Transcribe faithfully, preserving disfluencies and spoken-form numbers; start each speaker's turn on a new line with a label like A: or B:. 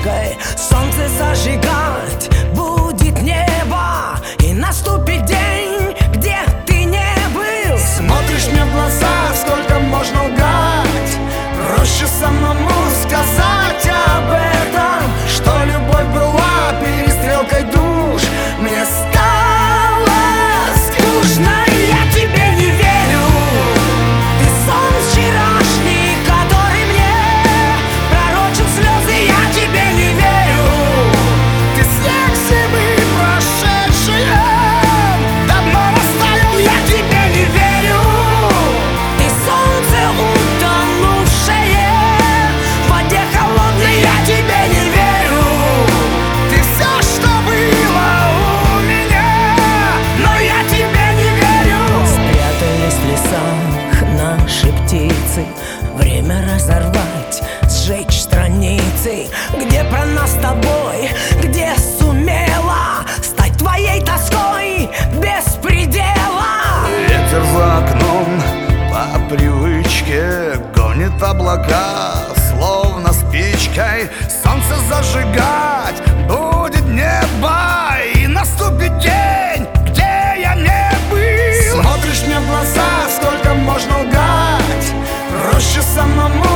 A: спичкой солнце зажигать будет небо, и наступит день, где ты не был.
B: Смотришь мне в глаза, сколько можно лгать? Проще самому сказать об этом, что любовь была перестрелкой душ. Мне стало скучно, и я тебе не верю. Ты сон вчерашний, который мне пророчил слезы, я тебе не верю. Ты снег зимы прошедшие, давно растаял, я тебе не верю.
A: Ты солнце утонувшее в воде холодной, я тебе не верю.
B: Ты все, что было у меня, но я тебе не верю.
A: Спрятались в лесах наши птицы, время разорвать, сжечь страницы, где про нас с тобой, где сумела стать твоей тоской без предела.
B: Ветер за окном по привычке гонит облака, словно спичкой солнце зажигать будет небо, и наступит день, где я не был. Смотришь мне в глаза, сколько можно лгать? Проще самому